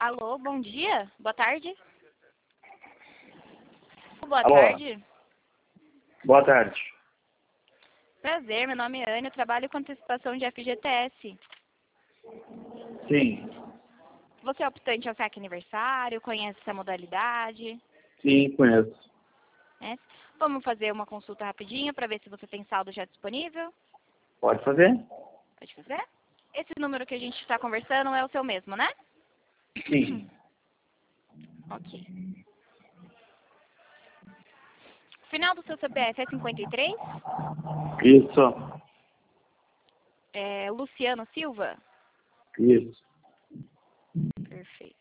Alô, bom dia? Boa tarde? Boa Alô, tarde. boa tarde. Prazer, meu nome é Ana, eu trabalho com antecipação de FGTS. Sim, Você é optante ao saque aniversário, conhece essa modalidade? sim, conheço. Né? Vamos fazer uma consulta rapidinha para ver se você tem saldo já disponível? Pode fazer? Pode fazer? Esse número que a gente está conversando é o seu mesmo, né? Sim. Ok. Final do seu CPF é 53? Isso, É Luciano Silva? isso. Perfeito.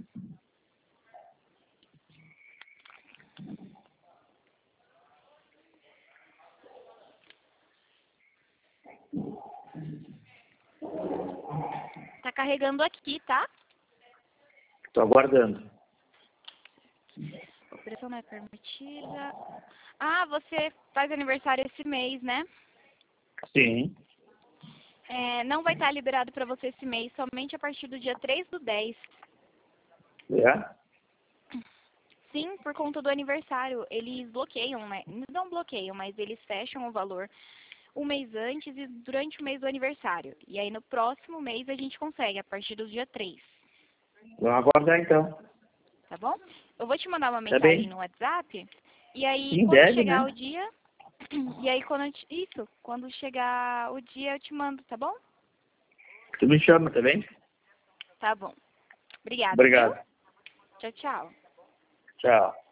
Tá carregando aqui, tá? Estou aguardando. Operação não é permitida. Ah, você faz aniversário esse mês, né? Sim. Não vai estar liberado para você esse mês, somente a partir do dia 3/10. É? Sim, por conta do aniversário. Eles bloqueiam, né? Não bloqueiam, mas eles fecham o valor um mês antes e durante o mês do aniversário. E aí no próximo mês a gente consegue, a partir do dia 3. Vamos aguardar então. Tá bom? Eu vou te mandar uma Tá mensagem bem? no WhatsApp. E aí, Sim, quando deve, chegar o né? dia... E aí, quando chegar o dia, eu te mando, tá bom? Tu me chama, tá bem? Tá bom. Obrigada, viu? Obrigado. Tchau, tchau. Tchau.